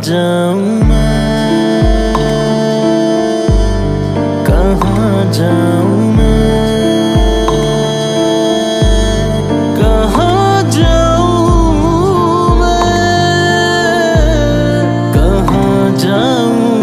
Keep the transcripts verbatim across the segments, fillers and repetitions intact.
जाऊं मैं, कहाँ जाऊं मैं, कहाँ जाऊं मैं, कहाँ जाऊं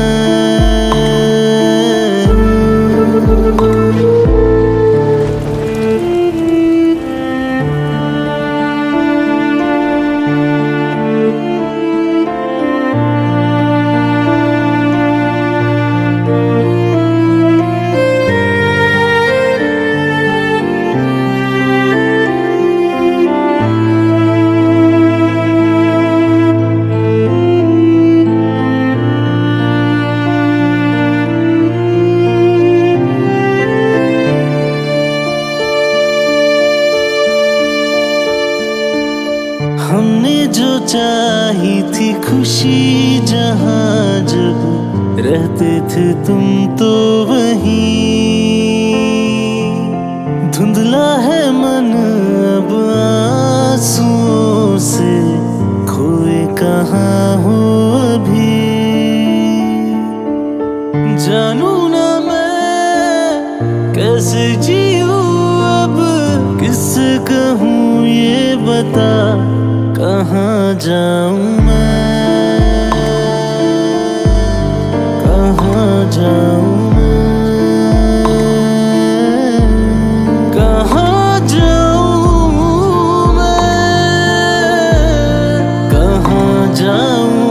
हमने जो चाही थी खुशी जहाँ जब रहते थे तुम तो वहीं, धुंधला है मन अब आंसुओं से, खोए कहाँ हो अभी। जानू ना मैं कैसे जीऊं अब, किससे कहूँ ये बता, कहाँ जाऊं मैं, कहाँ जाऊं मैं, कहाँ जाऊं मैं, कहाँ जाऊं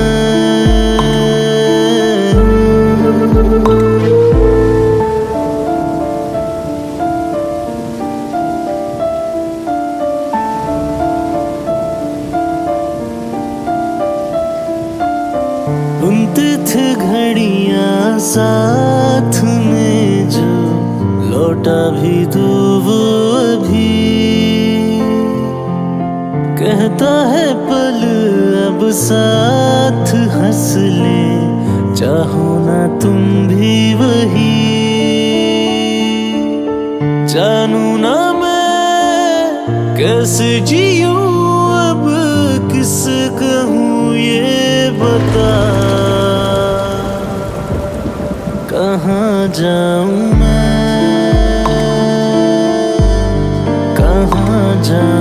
बुनते थे घड़ियां साथ में जो, लौटा भी दो वो अभी। कहता है पल अब साथ हंस ले, चाहो ना तुम भी वही। जानू ना मैं कैसे जीऊं अब, किससे कहूँ ये बता, कहाँ जाऊं मैं, कहाँ जाऊं।